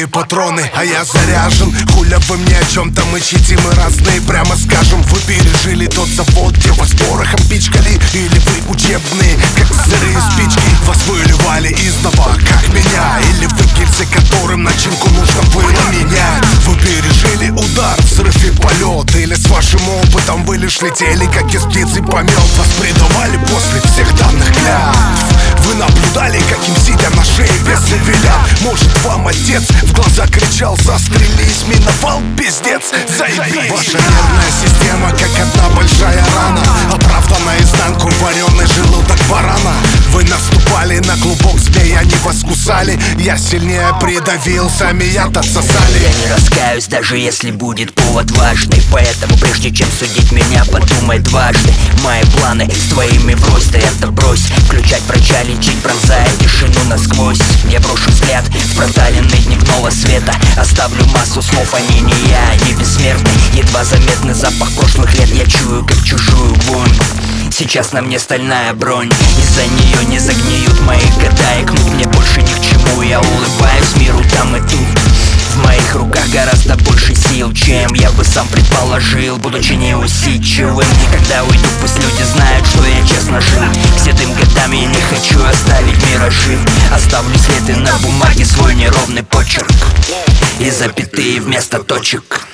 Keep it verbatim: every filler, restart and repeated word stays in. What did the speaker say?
пустые патроны, а я заряжен. Хуля вы мне о чем-то мычите, мы разные, прямо скажем. Вы пережили тот завод, где вас порохом пичкали, или вы учебные, как сырые спички. Вас выливали изнова, как меня, или вы гильзы, которым начинку нужно было менять. Вы пережили удар, взрыв и полет, или с вашим опытом вы лишь летели, как из птицы помет. Вас предавали после всех данных клятв. Вы наблюдали, как им сидя на шее бесы велят. Может, вам отец в глаза кричал: застрелись, миновал, пиздец, заебись. Ваша нервная система, как одна большая рана, оправдана наизнанку вареный желудок барана. Вы наступали на клубок змей, они вас кусали. Я сильнее придавил, сами яд отсосали. Я не раскаюсь, даже если будет повод важный. Поэтому прежде чем судить меня, подумай дважды. Мои планы с твоими врозь, ты это брось. Включать врача, лечить, пронзая тишину насквозь. Я брошу взгляд в проталины дневного света. Оставлю массу слов, они не я, они бессмертны. Едва заметный запах прошлых лет я чую, как чужую вонь. Сейчас на мне стальная бронь, из-за нее не загниют мои года. И кнут мне больше ни к чему, я улыбаюсь миру там и тут. В моих руках гораздо больше сил, чем я бы сам предположил, будучи неусидчивым. Когда уйду, пусть люди знают, что я честно жил. К седым годам я не хочу оставить миражи. Оставлю следы на бумаге, свой неровный почерк и запятые вместо точек.